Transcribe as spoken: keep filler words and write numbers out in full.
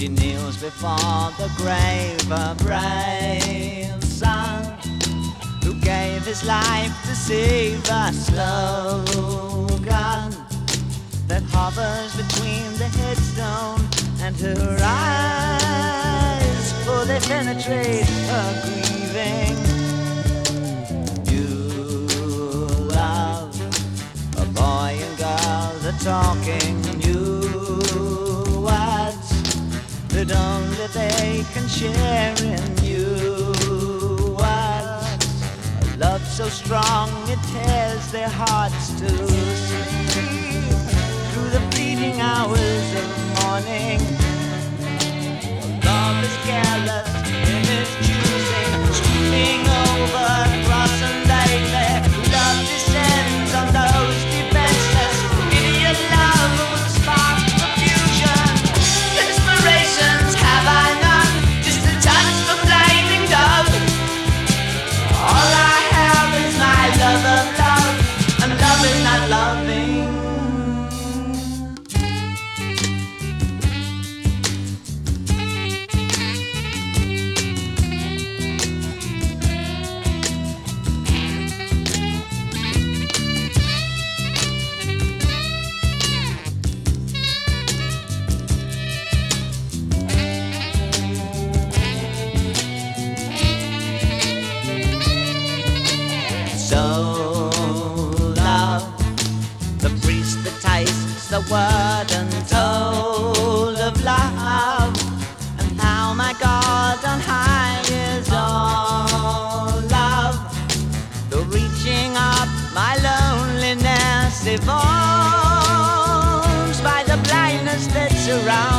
She kneels before the grave, a brave son who gave his life to save a slogan that hovers between the headstone and her eyes, for they penetrate her grieving. New love, a boy and girl, they're talking new words that only they can share in you words. A love so strong it tears their hearts to sleep through the fleeting hours of morning. Love is careless in its choosing, sweeping over cross and daily. Love descends on those defenseless. Idiot love will spark confusion. Inspirations have I none, just a touch of flaming dove. All I have is my love of love, and love is not loving. So love, the priest that tastes the word untold of love, and how my God on high is all love. The reaching up my loneliness evolves by the blindness that surrounds